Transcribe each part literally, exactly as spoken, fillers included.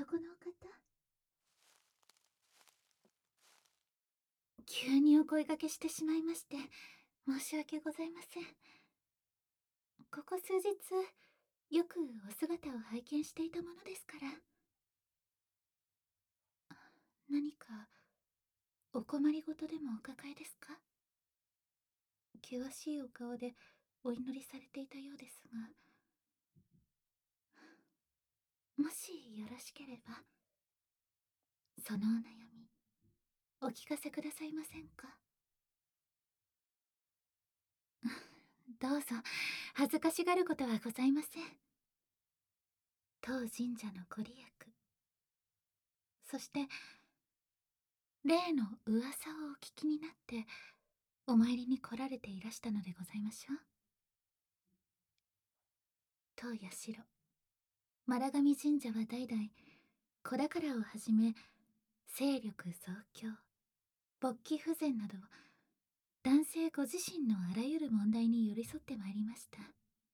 そこのお方。急にお声掛けしてしまいまして、申し訳ございません。ここ数日、よくお姿を拝見していたものですから。何か、お困りごとでもお抱えですか？険しいお顔でお祈りされていたようですが、もしよろしければ、そのお悩み、お聞かせくださいませんか？どうぞ、恥ずかしがることはございません。当神社のご利益、そして例の噂をお聞きになってお参りに来られていらしたのでございましょう。当社丸神神社は代々子宝をはじめ勢力増強、勃起不全など男性ご自身のあらゆる問題に寄り添ってまいりました。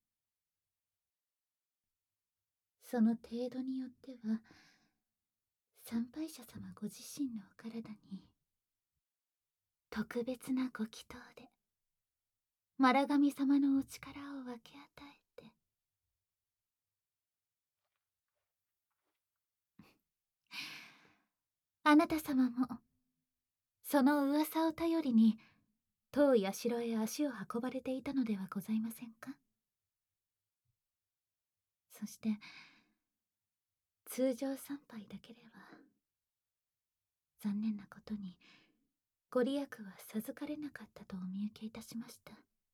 その程度によっては参拝者様ご自身のお体に特別なご祈祷で丸神様のお力を分け与えて、あなた様もその噂を頼りに当社へ足を運ばれていたのではございませんか？そして通常参拝だけでは残念なことにご利益は授かれなかったとお見受けいたしました。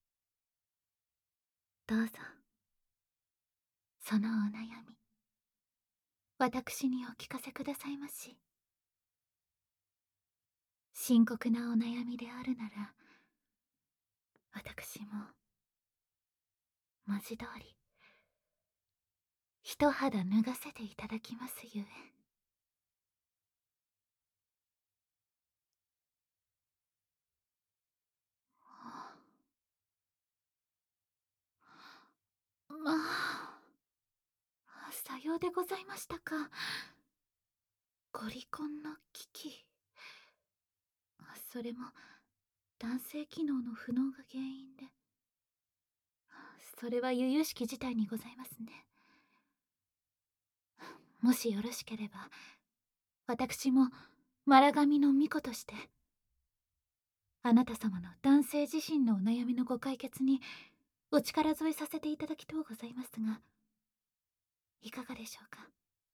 どうぞそのお悩み、私にお聞かせくださいまし。深刻なお悩みであるなら私も文字通り一肌脱がせていただきますゆえ。まあ、さようでございましたか。ご離婚の危機、それも男性機能の不能が原因で。それは由々しき事態にございますね。もしよろしければ私も丸神の巫女としてあなた様の男性自身のお悩みのご解決にお力添えさせていただきとうございますが、いかがでしょうか。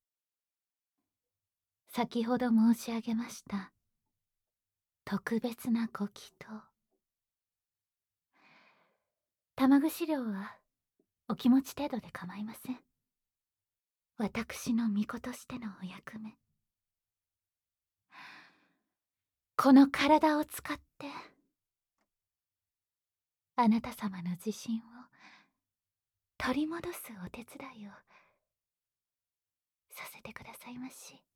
先ほど申し上げました特別なご祈祷、玉串料はお気持ち程度で構いません。私の巫女としてのお役目、この体を使ってあなた様の自信を取り戻すお手伝いをさせてくださいまし。